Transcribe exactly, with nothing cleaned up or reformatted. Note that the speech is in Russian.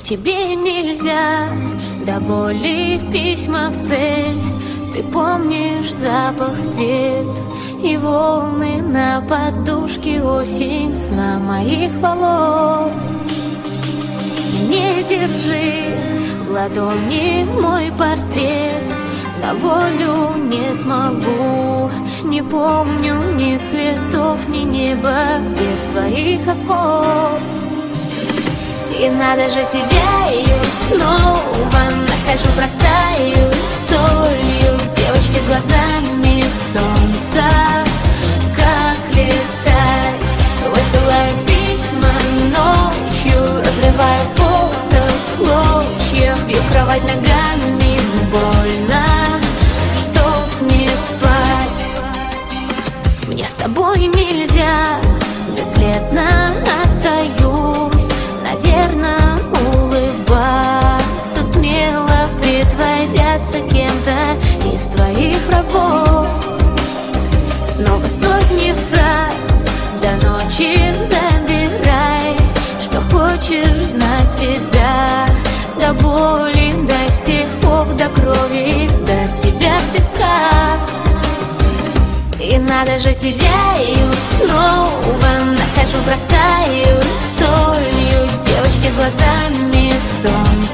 тебе нельзя, до боли письма в цель. Ты помнишь запах, цвет и волны на подушке, осень сна моих волос. И не держи в ладони мой портрет, на волю не смогу. Не помню ни цветов, ни неба без твоих оков. И надо же тебя, ее снова нахожу, бросаю солью. Девочки с глазами солнца, как летать. Высылаю письма ночью, разрываю фото в клочья. Бью кровать ногами, больно, чтоб не спать. Мне с тобой нельзя, бесследно остаюсь. Наверно, улыбаться, смело притворяться кем-то из твоих врагов. Снова сотни фраз, до ночи забирай, что хочешь знать тебя. До боли, до стихов, до крови, до себя в тисках. И надо же тебя, и снова нахожу, бросаю солью. Девочки с глазами сон.